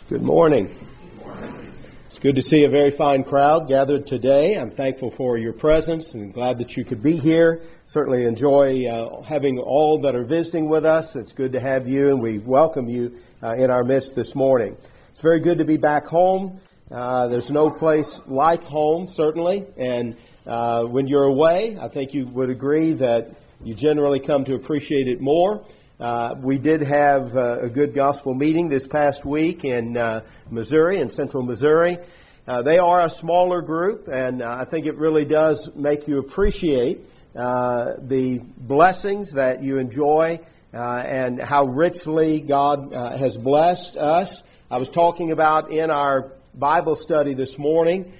Good morning. It's good to see a very fine crowd gathered today. I'm thankful for your presence and glad that you could be here. Certainly enjoy having all that are visiting with us. It's good to have you, and we welcome you in our midst this morning. It's very good to be back home. There's no place like home, certainly. And when you're away, I think you would agree that you generally come to appreciate it more. We did have a good gospel meeting this past week in Missouri, in central Missouri. They are a smaller group, and I think it really does make you appreciate the blessings that you enjoy and how richly God has blessed us. I was talking about in our Bible study this morning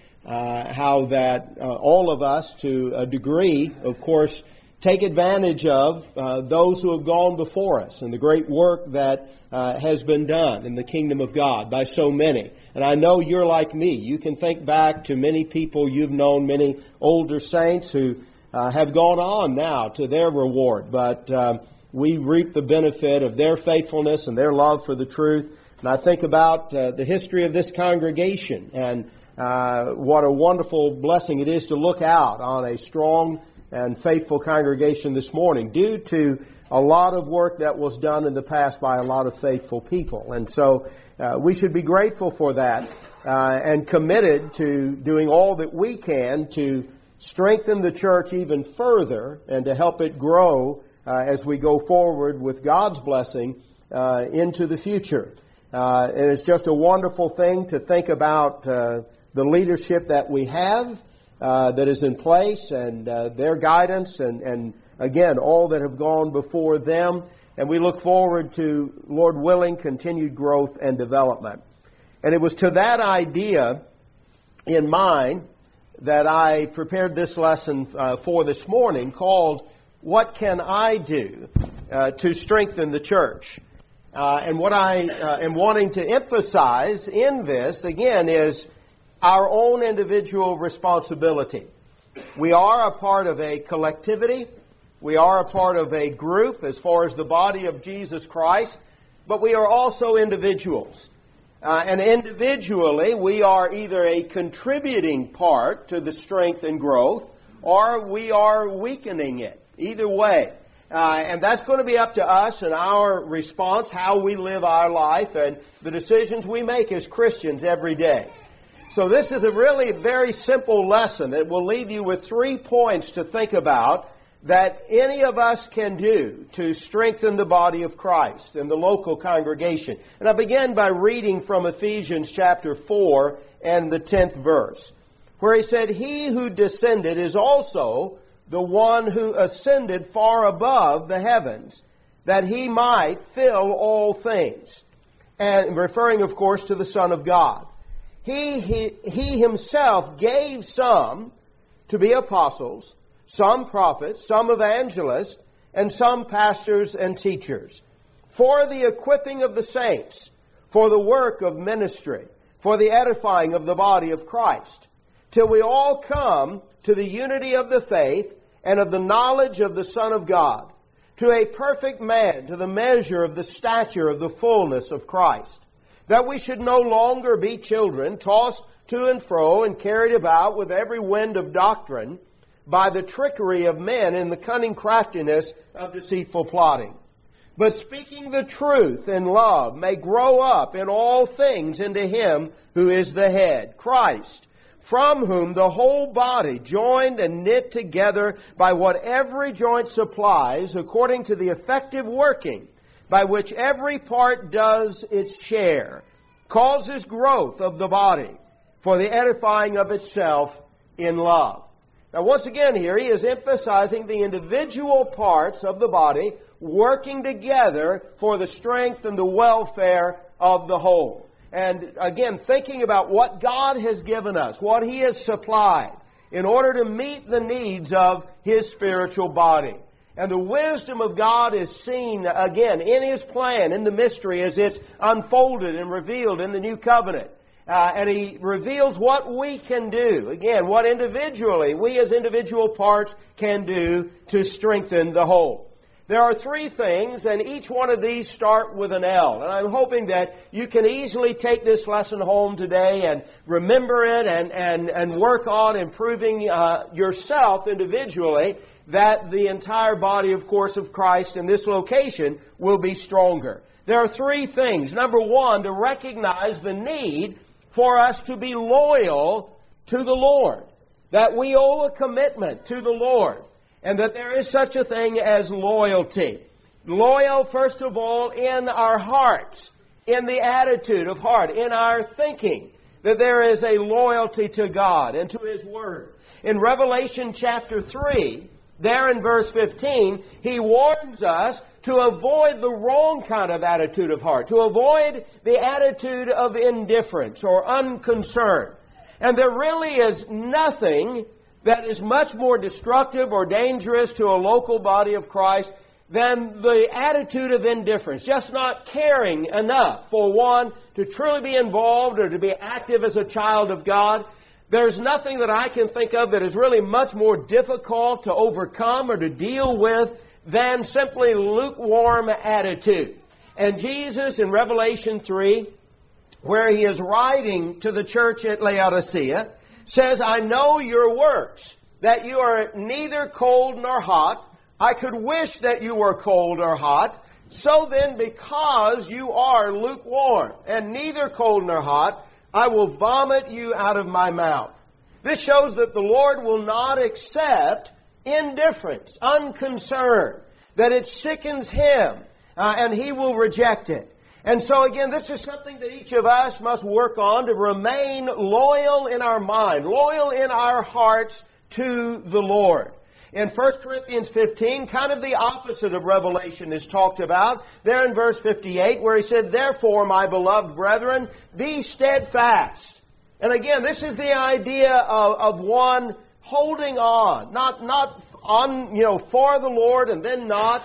how that all of us, to a degree, of course, take advantage of those who have gone before us and the great work that has been done in the kingdom of God by so many. And I know you're like me. You can think back to many people you've known, many older saints who have gone on now to their reward. But we reap the benefit of their faithfulness and their love for the truth. And I think about the history of this congregation and what a wonderful blessing it is to look out on a strong and faithful congregation this morning due to a lot of work that was done in the past by a lot of faithful people. And so we should be grateful for that and committed to doing all that we can to strengthen the church even further and to help it grow as we go forward with God's blessing into the future. And it's just a wonderful thing to think about the leadership that we have that is in place and their guidance and again, all that have gone before them. And we look forward to, Lord willing, continued growth and development. And it was to that idea in mind that I prepared this lesson for this morning called, What Can I Do to Strengthen the Church? And what I am wanting to emphasize in this, again, is our own individual responsibility. We are a part of a collectivity. We are a part of a group as far as the body of Jesus Christ, but we are also individuals. And individually, we are either a contributing part to the strength and growth, or we are weakening it. Either way. And that's going to be up to us and our response, how we live our life, and the decisions we make as Christians every day. So this is a really very simple lesson that will leave you with 3 points to think about that any of us can do to strengthen the body of Christ and the local congregation. And I begin by reading from Ephesians chapter 4 and the 10th verse, where he said, He who descended is also the one who ascended far above the heavens, that he might fill all things. And referring, of course, to the Son of God. He himself gave some to be apostles, some prophets, some evangelists, and some pastors and teachers, for the equipping of the saints, for the work of ministry, for the edifying of the body of Christ, till we all come to the unity of the faith and of the knowledge of the Son of God, to a perfect man, to the measure of the stature of the fullness of Christ, that we should no longer be children, tossed to and fro and carried about with every wind of doctrine by the trickery of men and the cunning craftiness of deceitful plotting. But speaking the truth in love may grow up in all things into Him who is the head, Christ, from whom the whole body, joined and knit together by what every joint supplies, according to the effective working by which every part does its share, causes growth of the body for the edifying of itself in love. Now once again here he is emphasizing the individual parts of the body working together for the strength and the welfare of the whole. And again, thinking about what God has given us, what He has supplied in order to meet the needs of His spiritual body. And the wisdom of God is seen, again, in His plan, in the mystery as it's unfolded and revealed in the new covenant. And He reveals what we can do. Again, what individually, we as individual parts can do to strengthen the whole. There are three things, and each one of these start with an L. And I'm hoping that you can easily take this lesson home today and remember it and work on improving yourself individually, that the entire body, of course, of Christ in this location will be stronger. There are three things. Number one, to recognize the need for us to be loyal to the Lord. That we owe a commitment to the Lord. And that there is such a thing as loyalty. Loyal, first of all, in our hearts, in the attitude of heart, in our thinking, that there is a loyalty to God and to His Word. In Revelation chapter 3, there in verse 15, He warns us to avoid the wrong kind of attitude of heart, to avoid the attitude of indifference or unconcern. And there really is nothing that is much more destructive or dangerous to a local body of Christ than the attitude of indifference. Just not caring enough for one to truly be involved or to be active as a child of God. There's nothing that I can think of that is really much more difficult to overcome or to deal with than simply lukewarm attitude. And Jesus in Revelation 3, where He is writing to the church at Laodicea, says, I know your works, that you are neither cold nor hot. I could wish that you were cold or hot. So then, because you are lukewarm and neither cold nor hot, I will vomit you out of my mouth. This shows that the Lord will not accept indifference, unconcern, that it sickens Him, and He will reject it. And so again, this is something that each of us must work on to remain loyal in our mind, loyal in our hearts to the Lord. In 1 Corinthians 15, kind of the opposite of Revelation is talked about. There in verse 58, where he said, Therefore, my beloved brethren, be steadfast. And again, this is the idea of one holding on, not on, for the Lord and then not,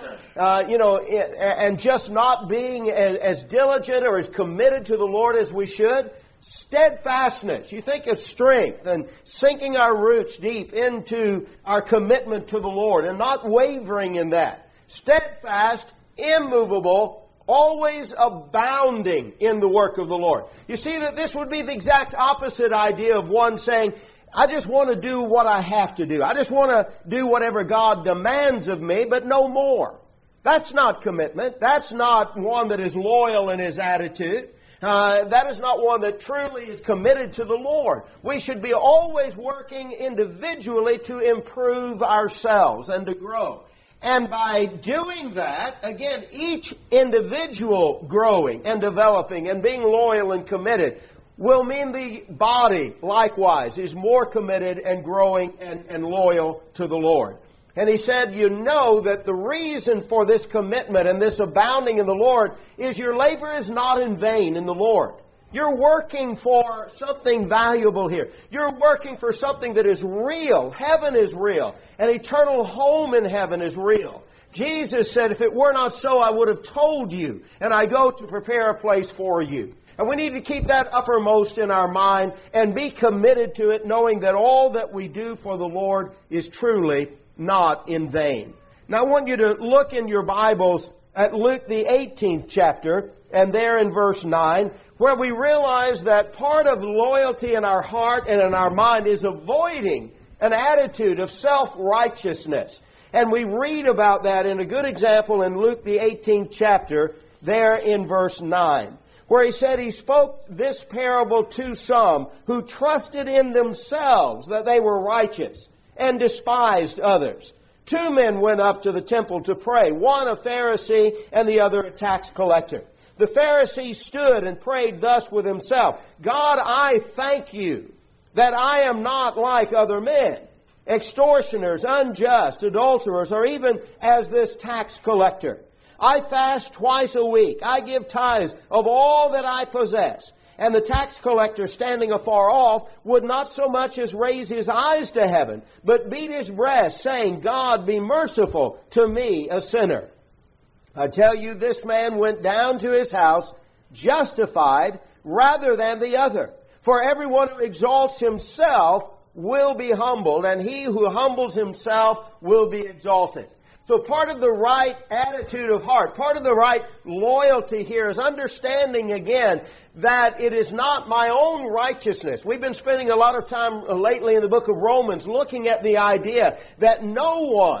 and just not being as diligent or as committed to the Lord as we should. Steadfastness. You think of strength and sinking our roots deep into our commitment to the Lord and not wavering in that. Steadfast, immovable, always abounding in the work of the Lord. You see that this would be the exact opposite idea of one saying, I just want to do what I have to do. I just want to do whatever God demands of me, but no more. That's not commitment. That's not one that is loyal in his attitude. That is not one that truly is committed to the Lord. We should be always working individually to improve ourselves and to grow. And by doing that, again, each individual growing and developing and being loyal and committed will mean the body, likewise, is more committed and growing and loyal to the Lord. And he said, you know that the reason for this commitment and this abounding in the Lord is your labor is not in vain in the Lord. You're working for something valuable here. You're working for something that is real. Heaven is real. An eternal home in heaven is real. Jesus said, if it were not so, I would have told you, and I go to prepare a place for you. And we need to keep that uppermost in our mind and be committed to it, knowing that all that we do for the Lord is truly not in vain. Now I want you to look in your Bibles at Luke the 18th chapter, and there in verse 9, where we realize that part of loyalty in our heart and in our mind is avoiding an attitude of self-righteousness. And we read about that in a good example in Luke the 18th chapter, there in verse 9. Where he said he spoke this parable to some who trusted in themselves that they were righteous and despised others. Two men went up to the temple to pray, one a Pharisee and the other a tax collector. The Pharisee stood and prayed thus with himself, God, I thank you that I am not like other men, extortioners, unjust, adulterers, or even as this tax collector. I fast twice a week. I give tithes of all that I possess. And the tax collector, standing afar off, would not so much as raise his eyes to heaven, but beat his breast, saying, God, be merciful to me, a sinner. I tell you, this man went down to his house justified rather than the other. For everyone who exalts himself will be humbled, and he who humbles himself will be exalted. So part of the right attitude of heart, part of the right loyalty here is understanding again that it is not my own righteousness. We've been spending a lot of time lately in the book of Romans looking at the idea that no one,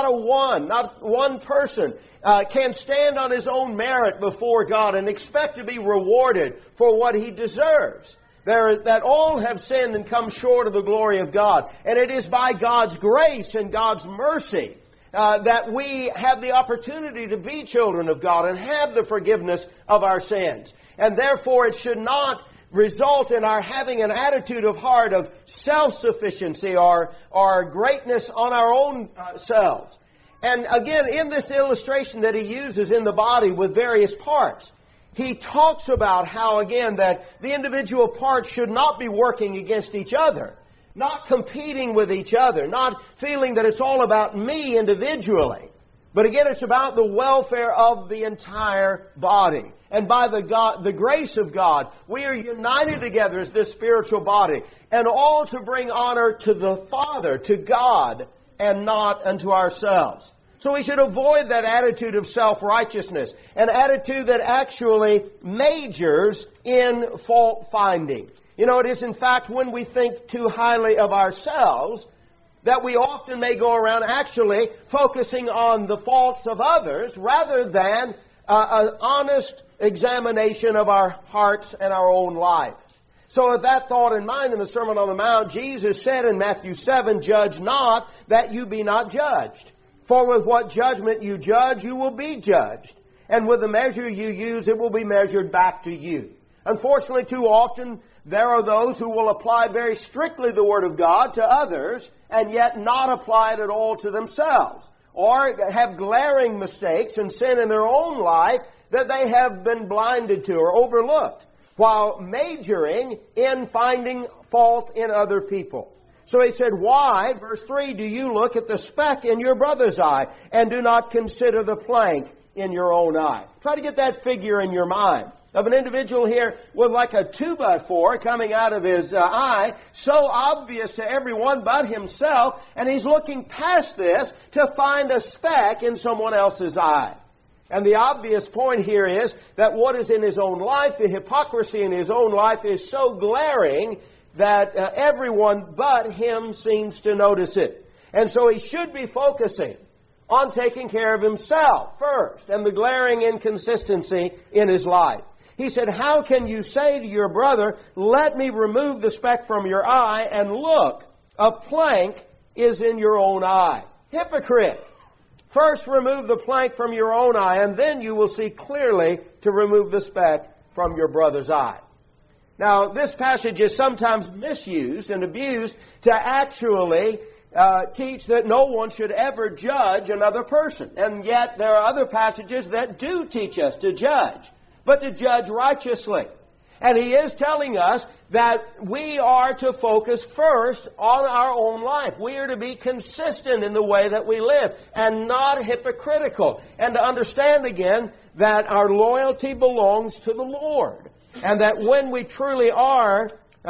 not one person, can stand on his own merit before God and expect to be rewarded for what he deserves. That all have sinned and come short of the glory of God. And it is by God's grace and God's mercy that we have the opportunity to be children of God and have the forgiveness of our sins. And therefore it should not result in our having an attitude of heart of self-sufficiency or greatness on our own selves. And again, in this illustration that he uses in the body with various parts, he talks about how, again, that the individual parts should not be working against each other, not competing with each other, not feeling that it's all about me individually. But again, it's about the welfare of the entire body. And by the grace of God, we are united together as this spiritual body, and all to bring honor to the Father, to God, and not unto ourselves. So we should avoid that attitude of self-righteousness, an attitude that actually majors in fault finding. You know, it is in fact when we think too highly of ourselves that we often may go around actually focusing on the faults of others rather than an honest examination of our hearts and our own life. So with that thought in mind, in the Sermon on the Mount, Jesus said in Matthew 7, "Judge not, that you be not judged. For with what judgment you judge, you will be judged. And with the measure you use, it will be measured back to you." Unfortunately, too often, there are those who will apply very strictly the Word of God to others and yet not apply it at all to themselves, or have glaring mistakes and sin in their own life that they have been blinded to or overlooked, while majoring in finding fault in other people. So he said, "Why," verse 3, "do you look at the speck in your brother's eye and do not consider the plank in your own eye?" Try to get that figure in your mind of an individual here with like a 2x4 coming out of his eye, so obvious to everyone but himself, and he's looking past this to find a speck in someone else's eye. And the obvious point here is that what is in his own life, the hypocrisy in his own life, is so glaring that everyone but him seems to notice it. And so he should be focusing on taking care of himself first and the glaring inconsistency in his life. He said, "How can you say to your brother, 'Let me remove the speck from your eye,' and look, a plank is in your own eye?" Hypocrite! First remove the plank from your own eye, and then you will see clearly to remove the speck from your brother's eye. Now, this passage is sometimes misused and abused to actually teach that no one should ever judge another person. And yet, there are other passages that do teach us to judge, but to judge righteously. And he is telling us that we are to focus first on our own life. We are to be consistent in the way that we live and not hypocritical. And to understand again that our loyalty belongs to the Lord. And that when we truly are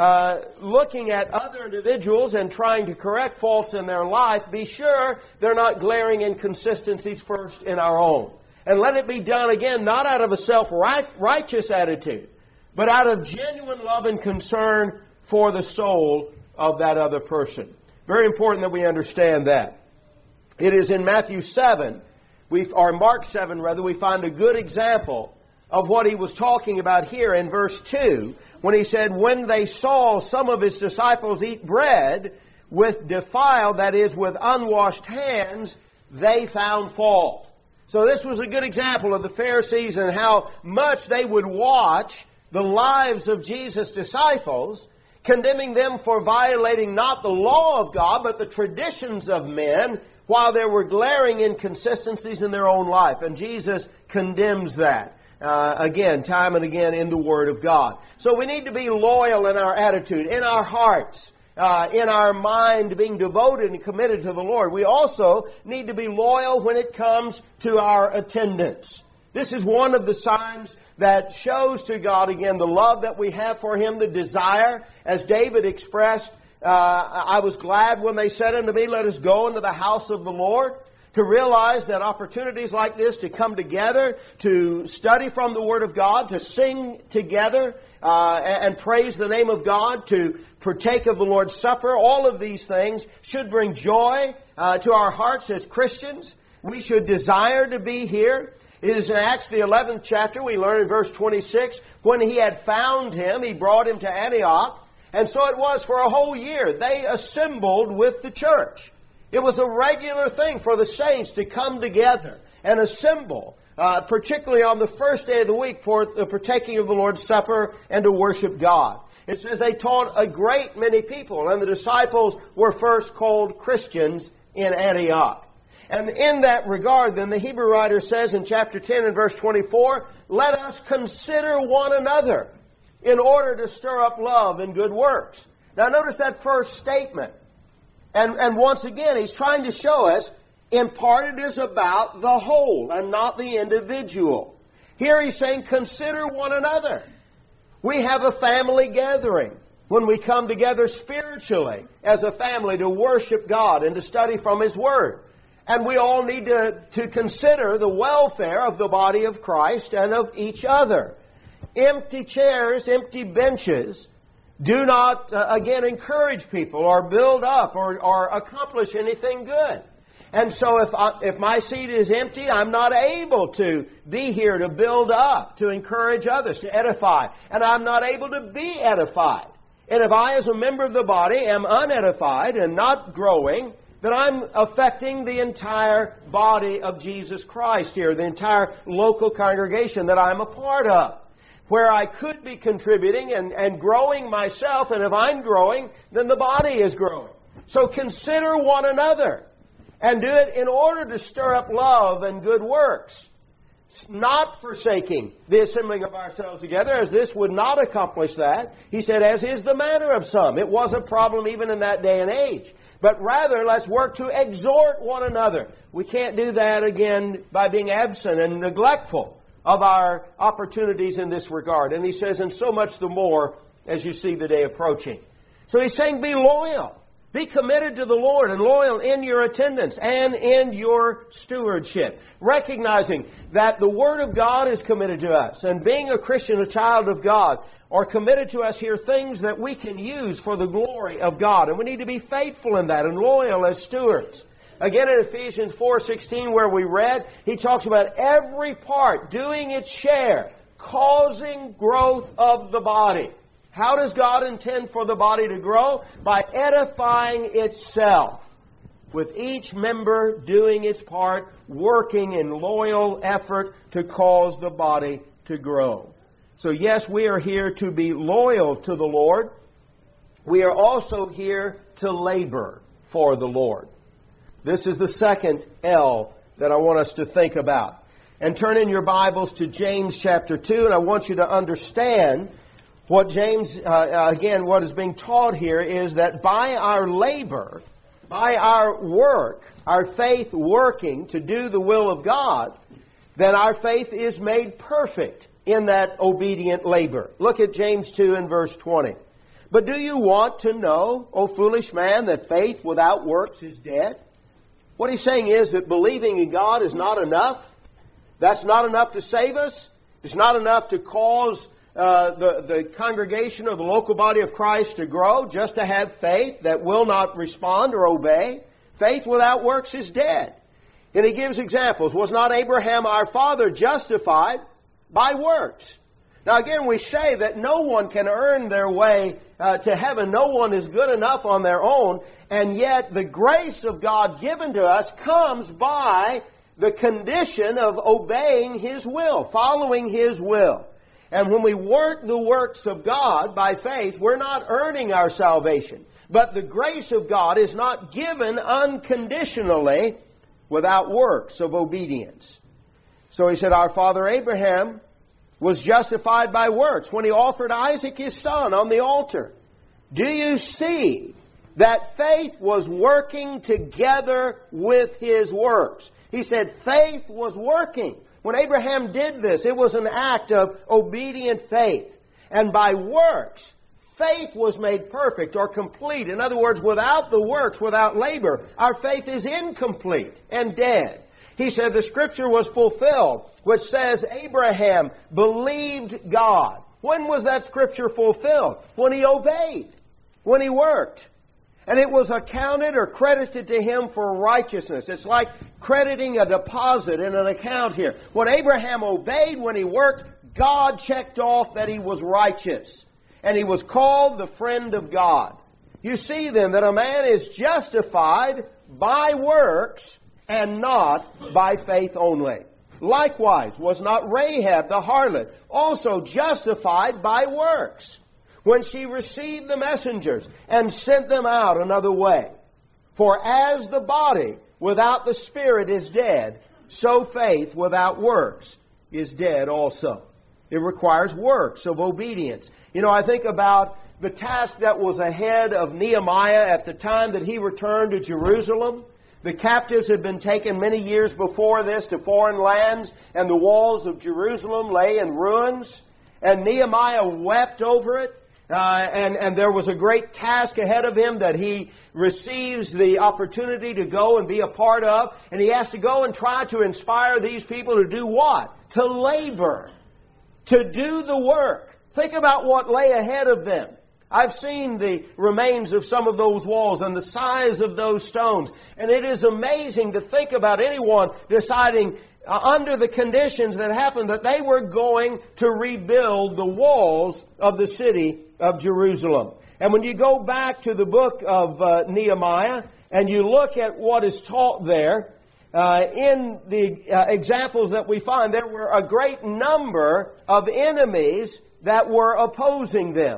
looking at other individuals and trying to correct faults in their life, be sure they're not glaring inconsistencies first in our own. And let it be done again, not out of a self-righteous attitude, but out of genuine love and concern for the soul of that other person. Very important that we understand that. It is in Matthew 7, or Mark 7 rather, we find a good example of what he was talking about here in verse 2, when he said, "When they saw some of his disciples eat bread with defiled, that is, with unwashed hands, they found fault." So this was a good example of the Pharisees and how much they would watch the lives of Jesus' disciples, condemning them for violating not the law of God, but the traditions of men, while there were glaring inconsistencies in their own life. And Jesus condemns that. Again, time and again in the Word of God. So we need to be loyal in our attitude, in our hearts, in our mind, being devoted and committed to the Lord. We also need to be loyal when it comes to our attendance. This is one of the signs that shows to God, again, the love that we have for Him, the desire, as David expressed, "I was glad when they said unto me, 'Let us go into the house of the Lord.'" to realize that opportunities like this to come together, to study from the Word of God, to sing together and praise the name of God, to partake of the Lord's Supper, all of these things should bring joy to our hearts as Christians. We should desire to be here. It is in Acts the 11th chapter, we learn in verse 26, when he had found him, he brought him to Antioch. And so it was for a whole year. They assembled with the church. It was a regular thing for the saints to come together and assemble, particularly on the first day of the week for the partaking of the Lord's Supper and to worship God. It says they taught a great many people, and the disciples were first called Christians in Antioch. And in that regard, then, the Hebrew writer says in chapter 10 and verse 24, let us consider one another in order to stir up love and good works. Now notice that first statement. And once again, he's trying to show us, in part it is about the whole and not the individual. Here he's saying, consider one another. We have a family gathering when we come together spiritually as a family to worship God and to study from His Word. And we all need to consider the welfare of the body of Christ and of each other. Empty chairs, empty benches do not, again, encourage people or build up or accomplish anything good. And so if my seat is empty, I'm not able to be here to build up, to encourage others, to edify. And I'm not able to be edified. And if I, as a member of the body, am unedified and not growing, then I'm affecting the entire body of Jesus Christ here, the entire local congregation that I'm a part of, where I could be contributing and growing myself, and if I'm growing, then the body is growing. So consider one another, and do it in order to stir up love and good works, not forsaking the assembling of ourselves together, as this would not accomplish that. He said, as is the manner of some. It was a problem even in that day and age. But rather, let's work to exhort one another. We can't do that, again, by being absent and neglectful of our opportunities in this regard. And he says, and so much the more as you see the day approaching. So he's saying, be loyal. Be committed to the Lord and loyal in your attendance and in your stewardship. Recognizing that the Word of God is committed to us. And being a Christian, a child of God, are committed to us here things that we can use for the glory of God. And we need to be faithful in that and loyal as stewards. Again, in Ephesians 4:16, where we read, he talks about every part doing its share, causing growth of the body. How does God intend for the body to grow? By edifying itself, with each member doing its part, working in loyal effort to cause the body to grow. So yes, we are here to be loyal to the Lord. We are also here to labor for the Lord. This is the second L that I want us to think about. And turn in your Bibles to James chapter 2, and I want you to understand what James, again, what is being taught here is that by our labor, by our work, our faith working to do the will of God, then our faith is made perfect in that obedient labor. Look at James 2 and verse 20. But do you want to know, O foolish man, that faith without works is dead? What he's saying is that believing in God is not enough. That's not enough to save us. It's not enough to cause the congregation or the local body of Christ to grow, just to have faith that will not respond or obey. Faith without works is dead. And he gives examples. Was not Abraham our father justified by works? Now again, we say that no one can earn their way to heaven. No one is good enough on their own. And yet the grace of God given to us comes by the condition of obeying His will, following His will. And when we work the works of God by faith, we're not earning our salvation. But the grace of God is not given unconditionally without works of obedience. So he said, our father Abraham was justified by works when he offered Isaac his son on the altar. Do you see that faith was working together with his works? He said faith was working. When Abraham did this, it was an act of obedient faith. And by works, faith was made perfect or complete. In other words, without the works, without labor, our faith is incomplete and dead. He said the Scripture was fulfilled, which says Abraham believed God. When was that Scripture fulfilled? When he obeyed, when he worked. And it was accounted or credited to him for righteousness. It's like crediting a deposit in an account here. When Abraham obeyed, when he worked, God checked off that he was righteous. And he was called the friend of God. You see then that a man is justified by works and not by faith only. Likewise, was not Rahab the harlot also justified by works, when she received the messengers and sent them out another way? For as the body without the spirit is dead, so faith without works is dead also. It requires works of obedience. You know, I think about the task that was ahead of Nehemiah at the time that he returned to Jerusalem. The captives had been taken many years before this to foreign lands, and the walls of Jerusalem lay in ruins. And Nehemiah wept over it. And there was a great task ahead of him that he receives the opportunity to go and be a part of. And he has to go and try to inspire these people to do what? To labor. To do the work. Think about what lay ahead of them. I've seen the remains of some of those walls and the size of those stones. And it is amazing to think about anyone deciding under the conditions that happened that they were going to rebuild the walls of the city of Jerusalem. And when you go back to the book of Nehemiah and you look at what is taught there, in the examples that we find, there were a great number of enemies that were opposing them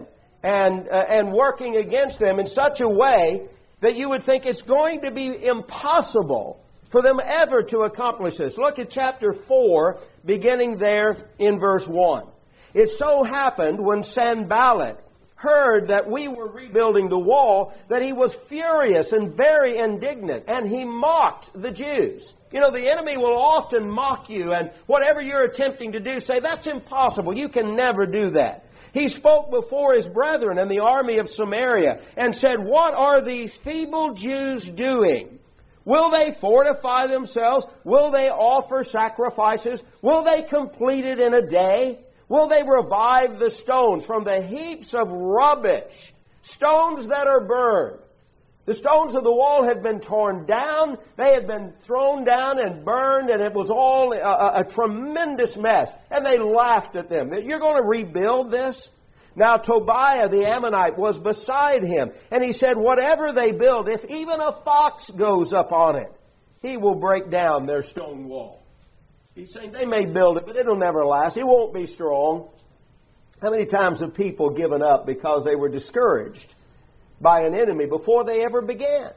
and working against them in such a way that you would think it's going to be impossible for them ever to accomplish this. Look at chapter 4, beginning there in verse 1. It so happened when Sanballat heard that we were rebuilding the wall that he was furious and very indignant, and he mocked the Jews. You know, the enemy will often mock you, and whatever you're attempting to do, say, that's impossible. You can never do that. He spoke before his brethren and the army of Samaria and said, what are these feeble Jews doing? Will they fortify themselves? Will they offer sacrifices? Will they complete it in a day? Will they revive the stones from the heaps of rubbish, stones that are burned? The stones of the wall had been torn down. They had been thrown down and burned, and it was all a tremendous mess. And they laughed at them. You're going to rebuild this? Now Tobiah the Ammonite was beside him, and he said, whatever they build, if even a fox goes up on it, he will break down their stone wall. He's saying they may build it, but it'll never last. It won't be strong. How many times have people given up because they were discouraged by an enemy before they ever began?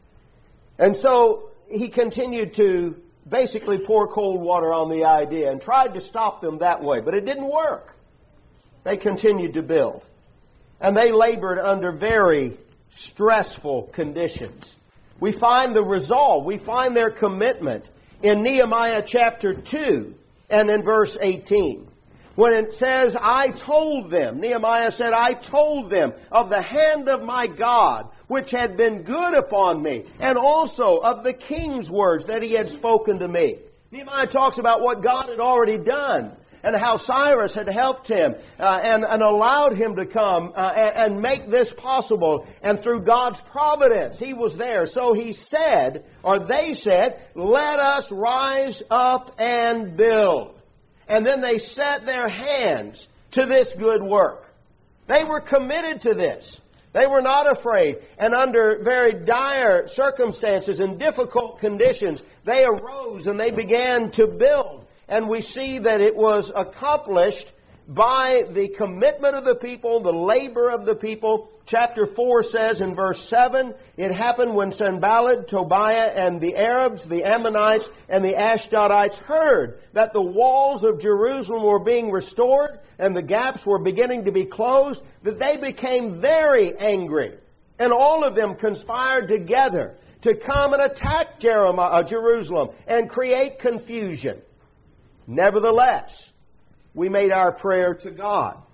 And so he continued to basically pour cold water on the idea and tried to stop them that way, but it didn't work. They continued to build. And they labored under very stressful conditions. We find the resolve, we find their commitment in Nehemiah chapter 2 and in verse 18. When it says, I told them, Nehemiah said, I told them of the hand of my God, which had been good upon me, and also of the king's words that he had spoken to me. Nehemiah talks about what God had already done, and how Cyrus had helped him and allowed him to come and make this possible. And through God's providence, he was there. So he said, or they said, let us rise up and build. And then they set their hands to this good work. They were committed to this. They were not afraid. And under very dire circumstances and difficult conditions, they arose and they began to build. And we see that it was accomplished by the commitment of the people, the labor of the people. Chapter 4 says in verse 7, it happened when Sanballat, Tobiah, and the Arabs, the Ammonites, and the Ashdodites heard that the walls of Jerusalem were being restored and the gaps were beginning to be closed, that they became very angry. And all of them conspired together to come and attack Jerusalem and create confusion. Nevertheless, we made our prayer to God,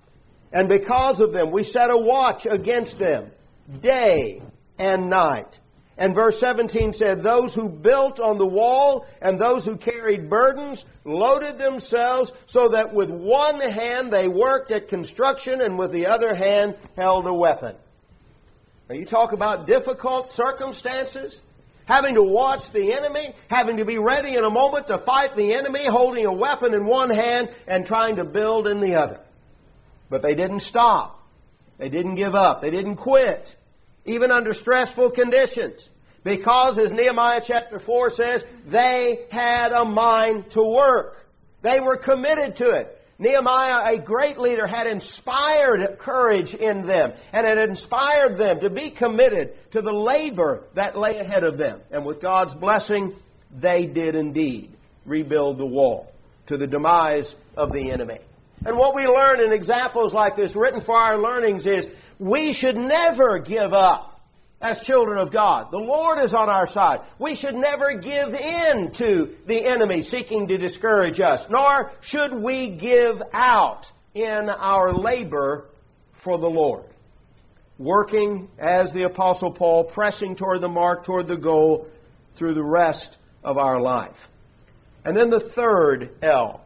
And because of them, we set a watch against them, day and night. And verse 17 said, those who built on the wall and those who carried burdens loaded themselves so that with one hand they worked at construction and with the other hand held a weapon. Now you talk about difficult circumstances, having to watch the enemy, having to be ready in a moment to fight the enemy, holding a weapon in one hand and trying to build in the other. But they didn't stop. They didn't give up. They didn't quit, even under stressful conditions. Because, as Nehemiah chapter 4 says, they had a mind to work. They were committed to it. Nehemiah, a great leader, had inspired courage in them, and had inspired them to be committed to the labor that lay ahead of them. And with God's blessing, they did indeed rebuild the wall to the demise of the enemy. And what we learn in examples like this written for our learnings is we should never give up as children of God. The Lord is on our side. We should never give in to the enemy seeking to discourage us, nor should we give out in our labor for the Lord. Working, as the Apostle Paul, pressing toward the mark, toward the goal through the rest of our life. And then the third L.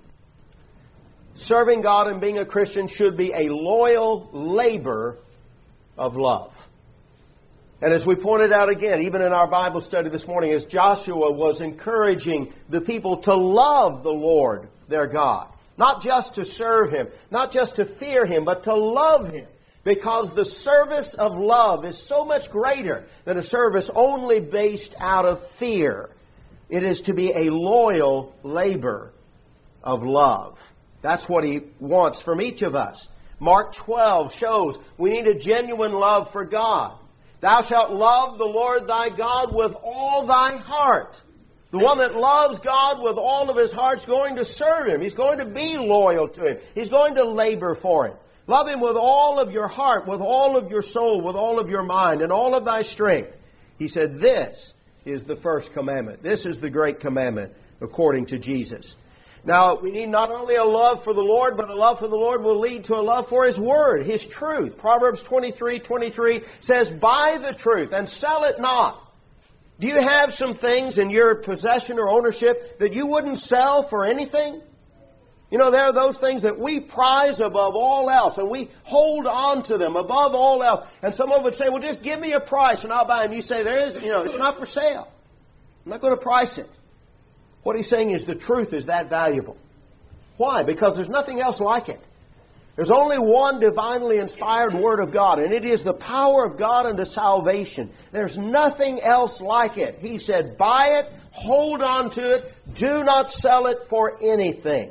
Serving God and being a Christian should be a loyal labor of love. And as we pointed out again, even in our Bible study this morning, as Joshua was encouraging the people to love the Lord, their God. Not just to serve Him, not just to fear Him, but to love Him. Because the service of love is so much greater than a service only based out of fear. It is to be a loyal labor of love. That's what He wants from each of us. Mark 12 shows we need a genuine love for God. Thou shalt love the Lord thy God with all thy heart. The one that loves God with all of his heart is going to serve Him. He's going to be loyal to Him. He's going to labor for Him. Love Him with all of your heart, with all of your soul, with all of your mind, and all of thy strength. He said, this is the first commandment. This is the great commandment according to Jesus. Now, we need not only a love for the Lord, but a love for the Lord will lead to a love for His Word, His truth. Proverbs 23:23 says, buy the truth and sell it not. Do you have some things in your possession or ownership that you wouldn't sell for anything? You know, there are those things that we prize above all else, and we hold on to them above all else. And someone would say, well, just give me a price and I'll buy them. You say, it's not for sale. I'm not going to price it. What he's saying is the truth is that valuable. Why? Because there's nothing else like it. There's only one divinely inspired Word of God, and it is the power of God unto salvation. There's nothing else like it. He said, buy it, hold on to it, do not sell it for anything.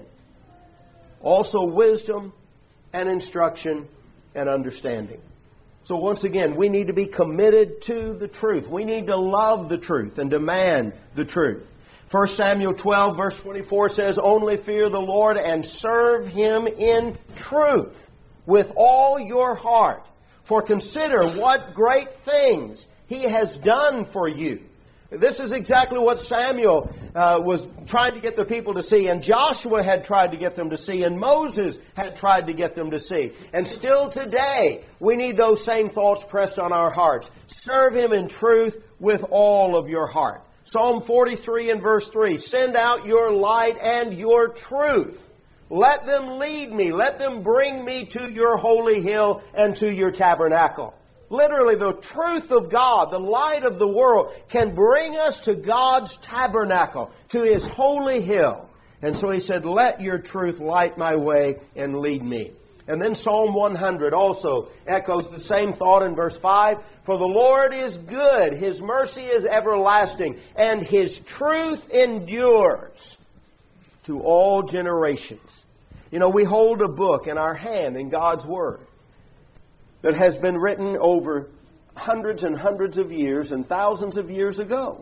Also wisdom and instruction and understanding. So once again, we need to be committed to the truth. We need to love the truth and demand the truth. 1 Samuel 12 verse 24 says, only fear the Lord and serve Him in truth with all your heart. For consider what great things He has done for you. This is exactly what Samuel was trying to get the people to see, and Joshua had tried to get them to see, and Moses had tried to get them to see. And still today, we need those same thoughts pressed on our hearts. Serve Him in truth with all of your heart. Psalm 43 and verse 3, send out your light and your truth. Let them lead me. Let them bring me to your holy hill and to your tabernacle. Literally, the truth of God, the light of the world, can bring us to God's tabernacle, to His holy hill. And so He said, let your truth light my way and lead me. And then Psalm 100 also echoes the same thought in verse 5. For the Lord is good, His mercy is everlasting, and His truth endures to all generations. You know, we hold a book in our hand in God's Word that has been written over hundreds and hundreds of years and thousands of years ago.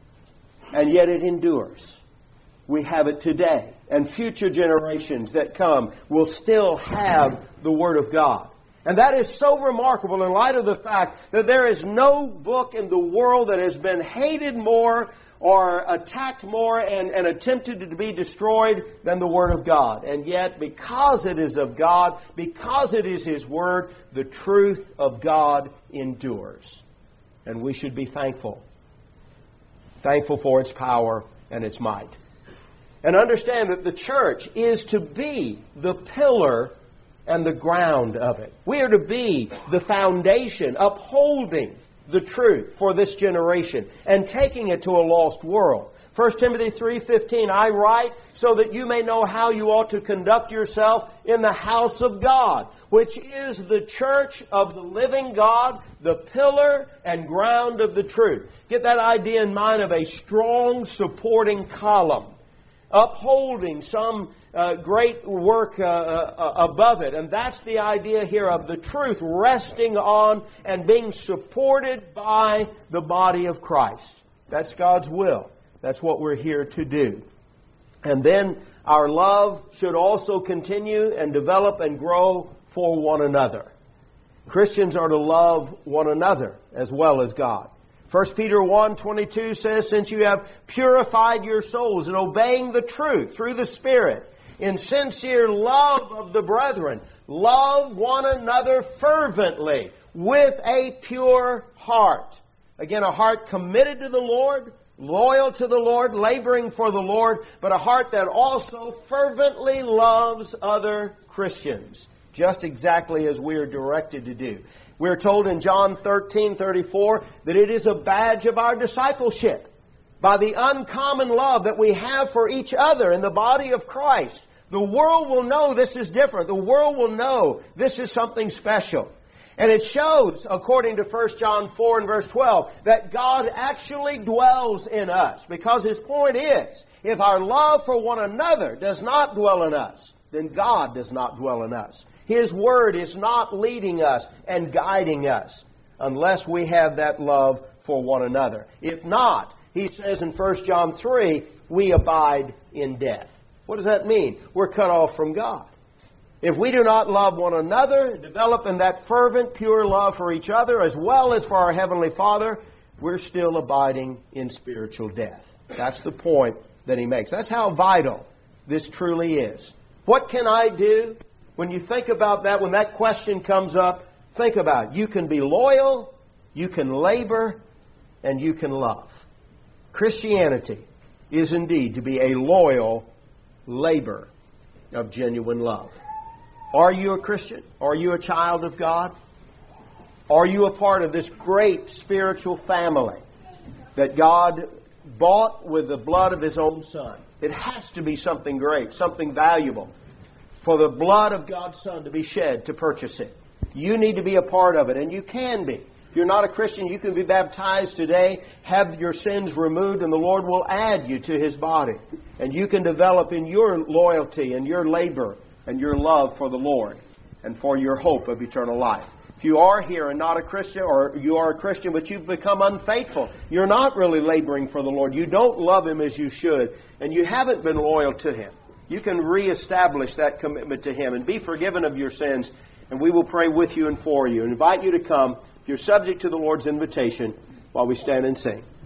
And yet it endures. We have it today. And future generations that come will still have the Word of God. And that is so remarkable in light of the fact that there is no book in the world that has been hated more or attacked more and attempted to be destroyed than the Word of God. And yet, because it is of God, because it is His Word, the truth of God endures. And we should be thankful. Thankful for its power and its might. And understand that the church is to be the pillar and the ground of it. We are to be the foundation, upholding the truth for this generation and taking it to a lost world. 1 Timothy 3:15, I write so that you may know how you ought to conduct yourself in the house of God, which is the church of the living God, the pillar and ground of the truth. Get that idea in mind of a strong supporting column, upholding some great work above it. And that's the idea here of the truth resting on and being supported by the body of Christ. That's God's will. That's what we're here to do. And then our love should also continue and develop and grow for one another. Christians are to love one another as well as God. 1 Peter 1:22 says, since you have purified your souls in obeying the truth through the Spirit, in sincere love of the brethren, love one another fervently with a pure heart. Again, a heart committed to the Lord, loyal to the Lord, laboring for the Lord, but a heart that also fervently loves other Christians, just exactly as we are directed to do. We're told in John 13:34 that it is a badge of our discipleship. By the uncommon love that we have for each other in the body of Christ, the world will know this is different. The world will know this is something special. And it shows, according to 1 John 4 and verse 12, that God actually dwells in us. Because His point is, if our love for one another does not dwell in us, then God does not dwell in us. His Word is not leading us and guiding us unless we have that love for one another. If not, he says in 1 John 3, we abide in death. What does that mean? We're cut off from God. If we do not love one another, develop in that fervent, pure love for each other as well as for our Heavenly Father, we're still abiding in spiritual death. That's the point that he makes. That's how vital this truly is. What can I do? When you think about that, when that question comes up, think about it. You can be loyal, you can labor, and you can love. Christianity is indeed to be a loyal labor of genuine love. Are you a Christian? Are you a child of God? Are you a part of this great spiritual family that God bought with the blood of His own Son? It has to be something great, something valuable, for the blood of God's Son to be shed to purchase it. You need to be a part of it, and you can be. If you're not a Christian, you can be baptized today, have your sins removed, and the Lord will add you to His body. And you can develop in your loyalty and your labor and your love for the Lord and for your hope of eternal life. If you are here and not a Christian, or you are a Christian but you've become unfaithful, you're not really laboring for the Lord, you don't love Him as you should, and you haven't been loyal to Him, you can reestablish that commitment to Him and be forgiven of your sins, and we will pray with you and for you and invite you to come if you're subject to the Lord's invitation while we stand and sing.